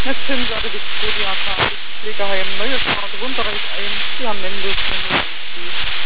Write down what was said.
Eine Zinssache Victoria Park, Pflegeheim, neue Karte, Wunderreich 1, die haben Mendes,